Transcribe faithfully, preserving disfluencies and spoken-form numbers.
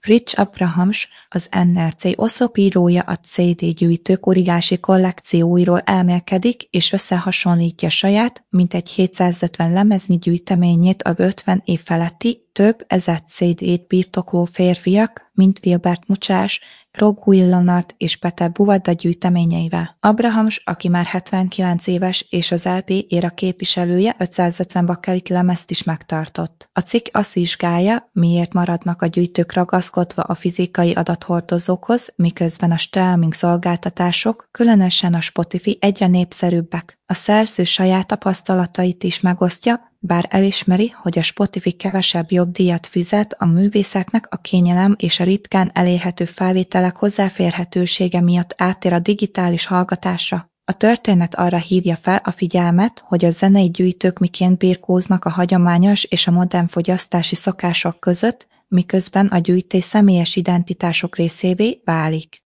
Fritz Abrahams, az en er cé oszlopírója a cé dé gyűjtők óriási kollekcióiról elmélkedik és összehasonlítja saját, mintegy hétszázötven lemeznyi gyűjteményét a ötven év feletti, több ezer cé dét birtokló férfiak, mint Wilbert Mucsás, Rob Guillenard és Peter Buvada gyűjteményeivel. Abrahams, aki már hetvenkilenc éves és az el pé éra képviselője, ötszázötven bakkelit lemezt is megtartott. A cikk azt vizsgálja, miért maradnak a gyűjtők ragaszkodva a fizikai adathordozókhoz, miközben a streaming szolgáltatások, különösen a Spotify egyre népszerűbbek. A szerző saját tapasztalatait is megosztja, bár elismeri, hogy a Spotify kevesebb jogdíjat fizet a művészeknek, a kényelem és a ritkán elérhető felvételek hozzáférhetősége miatt áttér a digitális hallgatásra. A történet arra hívja fel a figyelmet, hogy a zenei gyűjtők miként birkóznak a hagyományos és a modern fogyasztási szokások között, miközben a gyűjtés személyes identitások részévé válik.